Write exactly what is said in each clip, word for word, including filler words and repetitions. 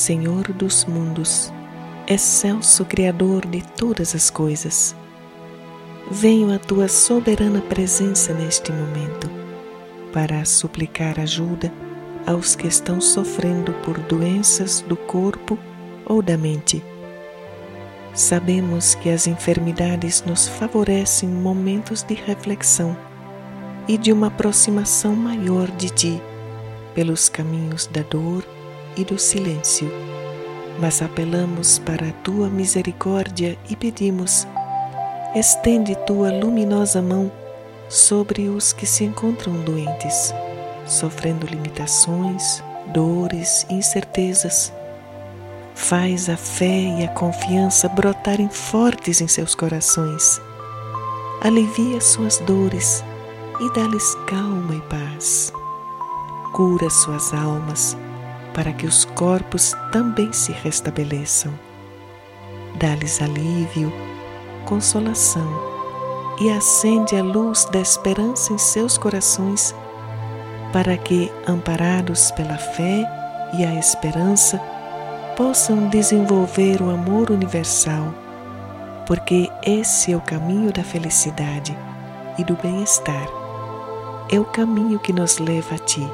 Senhor dos mundos, excelso Criador de todas as coisas, venho à tua soberana presença neste momento para suplicar ajuda aos que estão sofrendo por doenças do corpo ou da mente. Sabemos que as enfermidades nos favorecem momentos de reflexão e de uma aproximação maior de ti pelos caminhos da dor e do silêncio, mas apelamos para a tua misericórdia e pedimos: estende tua luminosa mão sobre os que se encontram doentes, sofrendo limitações, dores e incertezas. Faz a fé e a confiança brotarem fortes em seus corações. Alivia suas dores e dá-lhes calma e paz. Cura suas almas para que os corpos também se restabeleçam. Dá-lhes alívio, consolação e acende a luz da esperança em seus corações para que, amparados pela fé e a esperança, possam desenvolver o amor universal, porque esse é o caminho da felicidade e do bem-estar. É o caminho que nos leva a ti.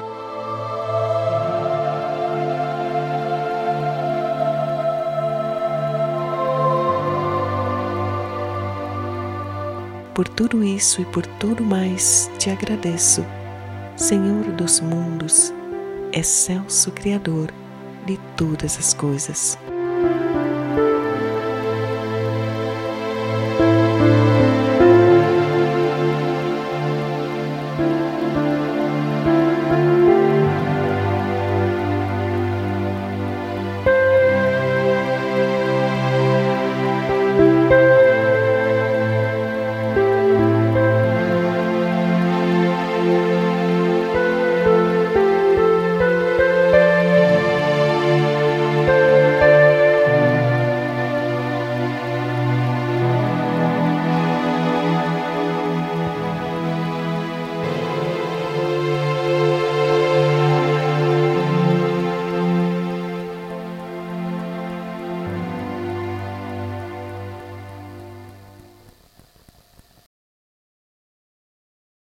Por tudo isso e por tudo mais te agradeço, Senhor dos mundos, excelso Criador de todas as coisas.